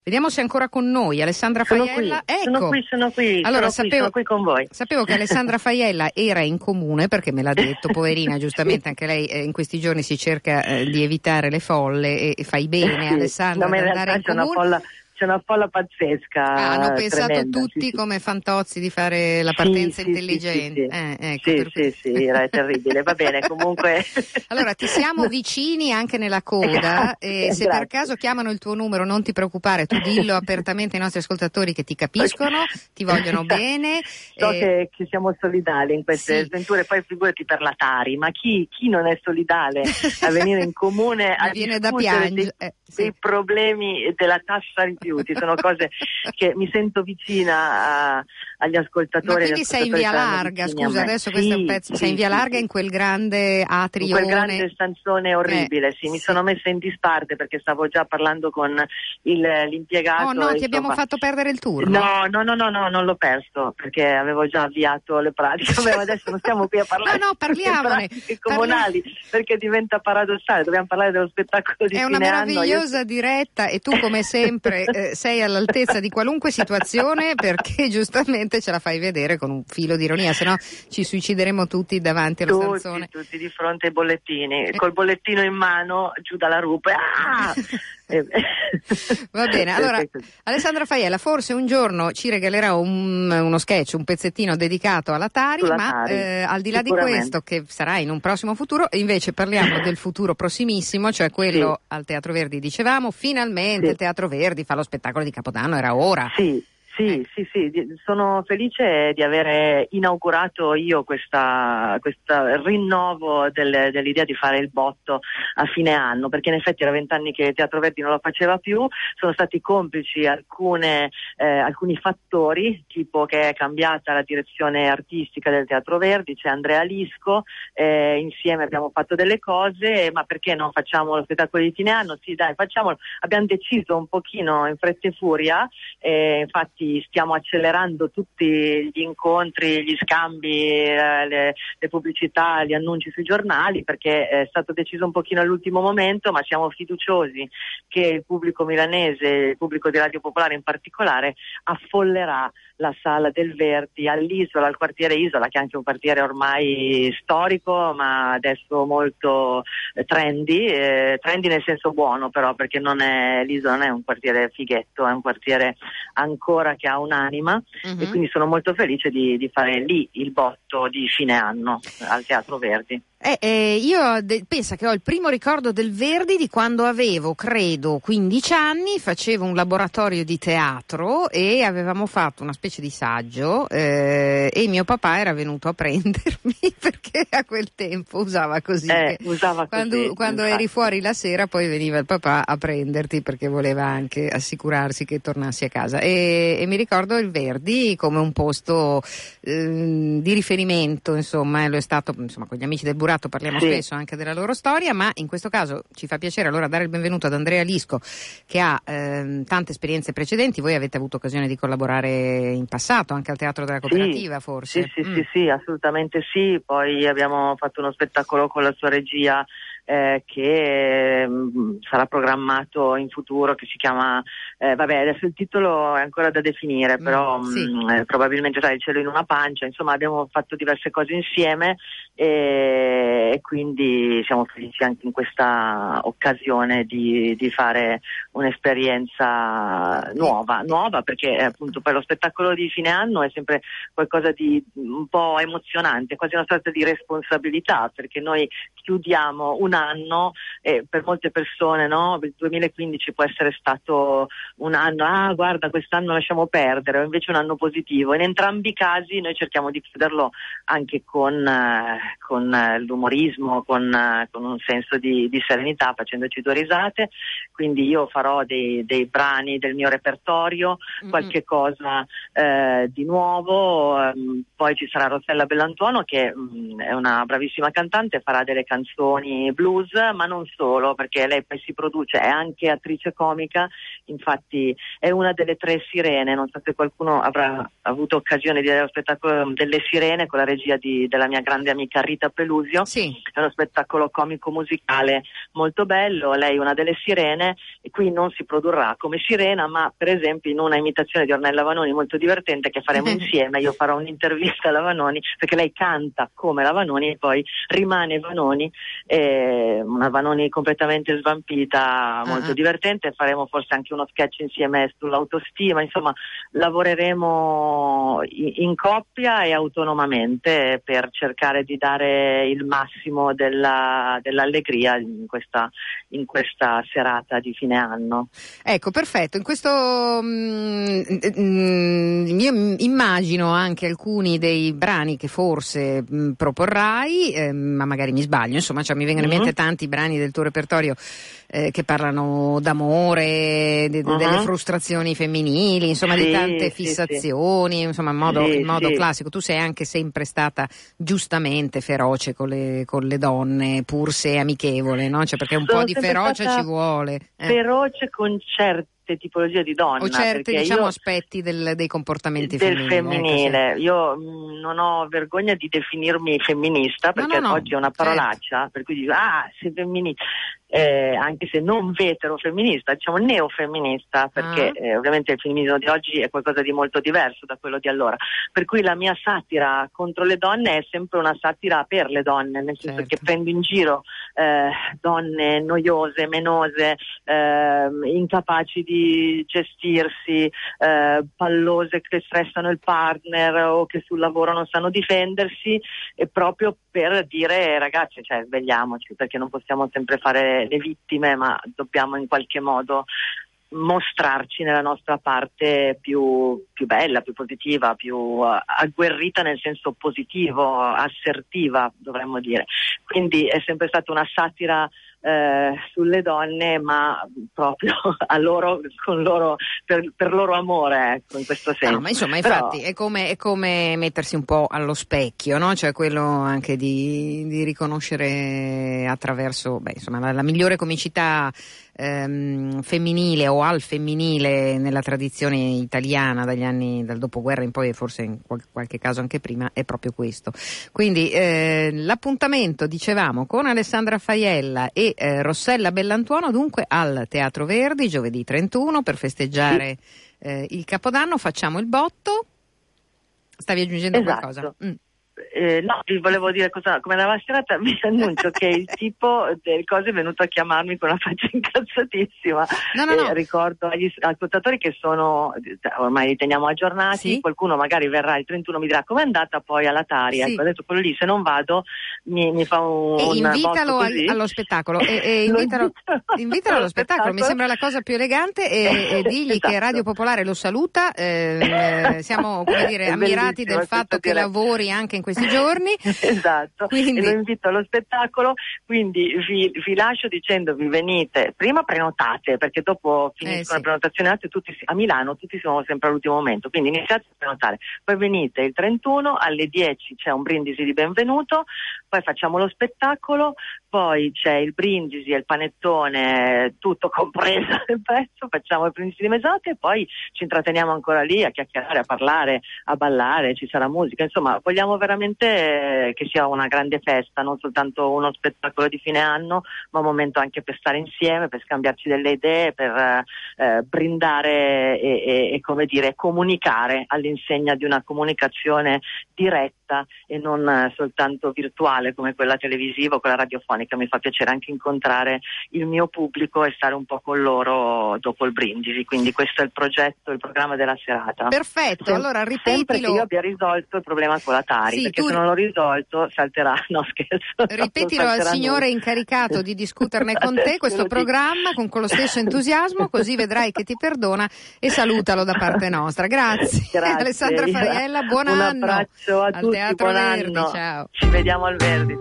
Vediamo se è ancora con noi. Alessandra Faiella. Ecco. Sono qui. Allora, sono qui con voi. Sapevo che Alessandra Faiella era in comune, perché me l'ha detto, poverina, giustamente anche lei in questi giorni si cerca di evitare le folle e fai bene, Alessandra, ad andare in comune. C'è una folla pazzesca. Hanno pensato tremenda, tutti come Fantozzi di fare la partenza intelligente. Sì, era terribile. Va bene, comunque. Allora, ti siamo vicini anche nella coda. Se per caso chiamano il tuo numero, non ti preoccupare, tu dillo apertamente ai nostri ascoltatori che ti capiscono, ti vogliono bene. So che siamo solidali in queste sventure, poi figurati per la Tari, ma chi non è solidale a venire in comune a viene da discutere piangere. dei problemi della tassa rifiuti? Sono cose che mi sento vicina agli ascoltatori. Ma quindi sei in via larga, scusa, adesso questo è un pezzo. Sei in via larga in quel grande atrione. In quel grande stanzone orribile, mi sono messa in disparte perché stavo già parlando con l'impiegato. Oh no, ti abbiamo fatto perdere il turno. No, non l'ho perso perché avevo già avviato le pratiche. Adesso non stiamo qui a parlare no, parliamone. Pratiche comunali perché diventa paradossale, dobbiamo parlare dello spettacolo di fine anno. È una meravigliosa diretta e tu come sempre sei all'altezza di qualunque situazione perché giustamente ce la fai vedere con un filo di ironia, se no ci suicideremo tutti davanti allo stanzone. Tutti di fronte ai bollettini, col bollettino in mano giù dalla rupe. Va bene, allora Alessandra Faiella forse un giorno ci regalerà uno sketch, un pezzettino dedicato alla Tari, ma al di là di questo, che sarà in un prossimo futuro, invece parliamo del futuro prossimissimo, cioè quello al Teatro Verdi. Dicevamo finalmente il Teatro Verdi fa lo spettacolo di Capodanno, era ora. Sì, sono felice di aver inaugurato io questa rinnovo dell'idea di fare il botto a fine anno, perché in effetti era 20 anni che Teatro Verdi non lo faceva più, sono stati complici alcuni fattori, tipo che è cambiata la direzione artistica del Teatro Verdi, c'è Andrea Lisco, insieme abbiamo fatto delle cose, ma perché non facciamo lo spettacolo di fine anno? Sì, dai, facciamolo. Abbiamo deciso un pochino in fretta e furia, infatti stiamo accelerando tutti gli incontri, gli scambi, le pubblicità, gli annunci sui giornali, perché è stato deciso un pochino all'ultimo momento, ma siamo fiduciosi che il pubblico milanese, il pubblico di Radio Popolare in particolare, affollerà la sala del Verdi all'Isola, al quartiere Isola, che è anche un quartiere ormai storico, ma adesso molto trendy nel senso buono però, perché l'Isola non è un quartiere fighetto, è un quartiere ancora che ha un'anima, e quindi sono molto felice di fare lì il botto di fine anno al Teatro Verdi. Io penso che ho il primo ricordo del Verdi di quando avevo, credo, 15 anni, facevo un laboratorio di teatro e avevamo fatto una specie di saggio e mio papà era venuto a prendermi perché a quel tempo usava così. Quando eri fuori la sera poi veniva il papà a prenderti perché voleva anche assicurarsi che tornassi a casa e mi ricordo il Verdi come un posto di riferimento, insomma, lo è stato, insomma, con gli amici del Burato parliamo spesso anche della loro storia, ma in questo caso ci fa piacere allora dare il benvenuto ad Andrea Lisco, che ha tante esperienze precedenti. Voi avete avuto occasione di collaborare in passato anche al Teatro della Cooperativa, forse? Sì, assolutamente sì. Poi abbiamo fatto uno spettacolo con la sua regia che sarà programmato in futuro, che si chiama adesso il titolo è ancora da definire, però probabilmente Il cielo in una pancia. Insomma, abbiamo fatto diverse cose insieme e quindi siamo felici anche in questa occasione di fare un'esperienza nuova, perché appunto poi lo spettacolo di fine anno è sempre qualcosa di un po' emozionante, quasi una sorta di responsabilità, perché noi chiudiamo un anno e per molte persone, no, il 2015 può essere stato un anno, guarda, quest'anno lasciamo perdere, o invece un anno positivo. In entrambi i casi noi cerchiamo di chiuderlo anche con l'umorismo, con un senso di serenità, facendoci due risate. Quindi io farò dei brani del mio repertorio, qualche cosa di nuovo, poi ci sarà Rossella Bellantuono che è una bravissima cantante, farà delle canzoni blues, blues, ma non solo, perché lei poi si produce, è anche attrice comica, infatti è una delle 3 sirene, non so se qualcuno avrà avuto occasione di vedere lo spettacolo delle sirene con la regia della mia grande amica Rita Pelusio. Sì. È uno spettacolo comico musicale molto bello, lei è una delle sirene e qui non si produrrà come sirena, ma per esempio in una imitazione di Ornella Vanoni molto divertente che faremo insieme, io farò un'intervista alla Vanoni perché lei canta come la Vanoni e poi rimane Vanoni, una Vanoni completamente svampita, molto divertente. Faremo forse anche uno sketch insieme sull'autostima, insomma lavoreremo in coppia e autonomamente per cercare di dare il massimo dell'allegria in questa serata di fine anno. Ecco, perfetto. In questo io immagino anche alcuni dei brani che forse proporrai, ma magari mi sbaglio, insomma, cioè, mi vengono in mente tanti brani del tuo repertorio che parlano d'amore, delle frustrazioni femminili, insomma, di tante fissazioni, insomma, in modo classico. Tu sei anche sempre stata giustamente feroce con le donne, pur se amichevole, no? Cioè, perché un po' di ferocia ci vuole. Feroce con certe tipologie di donna, o certi aspetti dei comportamenti del femminile. Io non ho vergogna di definirmi femminista, perché oggi è una parolaccia, per cui dico sei femminista, anche se non veterofemminista, diciamo neofemminista, perché ovviamente il femminismo di oggi è qualcosa di molto diverso da quello di allora, per cui la mia satira contro le donne è sempre una satira per le donne, nel senso che prendo in giro donne noiose, menose, incapaci di gestirsi, pallose che stressano il partner o che sul lavoro non sanno difendersi, e proprio per dire ragazzi, cioè svegliamoci, perché non possiamo sempre fare le vittime, ma dobbiamo in qualche modo mostrarci nella nostra parte più bella, più positiva, più agguerrita nel senso positivo, assertiva dovremmo dire. Quindi è sempre stata una satira sulle donne, ma proprio per loro amore, ecco, in questo senso. No, ma insomma, infatti è come mettersi un po' allo specchio, no? Cioè quello anche di riconoscere attraverso, insomma, la migliore comicità femminile o al femminile nella tradizione italiana dal dopoguerra in poi, e forse in qualche caso anche prima, è proprio questo. Quindi l'appuntamento, dicevamo, con Alessandra Faiella e Rossella Bellantuono, dunque al Teatro Verdi giovedì 31 per festeggiare il Capodanno. Facciamo il botto. Stavi aggiungendo qualcosa? No, vi volevo dire come andava la serata. Vi annuncio che il tipo delle cose è venuto a chiamarmi con una faccia incazzatissima. No. Ricordo agli ascoltatori che ormai li teniamo aggiornati, qualcuno magari verrà il 31 mi dirà com'è andata poi alla Tari, ho detto quello lì, se non vado mi fa un invitalo allo spettacolo invitalo allo spettacolo, mi sembra la cosa più elegante, e digli che Radio Popolare lo saluta, siamo, come dire, ammirati del fatto che lavori anche in questi giorni. Esatto, quindi e lo invito allo spettacolo, quindi vi lascio dicendovi: venite, prima prenotate, perché dopo finiscono le prenotazioni a Milano tutti siamo sempre all'ultimo momento, quindi iniziate a prenotare, poi venite il 31 alle 10, c'è un brindisi di benvenuto, poi facciamo lo spettacolo, poi c'è il brindisi e il panettone, tutto compreso nel prezzo, facciamo il brindisi di mezzanotte e poi ci intratteniamo ancora lì a chiacchierare, a parlare, a ballare, ci sarà musica, insomma vogliamo veramente che sia una grande festa, non soltanto uno spettacolo di fine anno, ma un momento anche per stare insieme, per scambiarci delle idee, per brindare e come dire, comunicare all'insegna di una comunicazione diretta e non soltanto virtuale come quella televisiva o quella radiofonica. Mi fa piacere anche incontrare il mio pubblico e stare un po' con loro dopo il brindisi, quindi questo è il progetto, il programma della serata. Perfetto, allora ripetilo. Sempre che io abbia risolto il problema con la Tari, perché se non l'ho risolto salterà, no scherzo. Ripetilo al signore incaricato di discuterne con te questo programma con lo stesso entusiasmo, così vedrai che ti perdona, e salutalo da parte nostra. Grazie. Alessandra Faiella, buon anno. Un abbraccio a tutti, Teatro buon Verdi, anno. ciao. Ci vediamo al Verdi.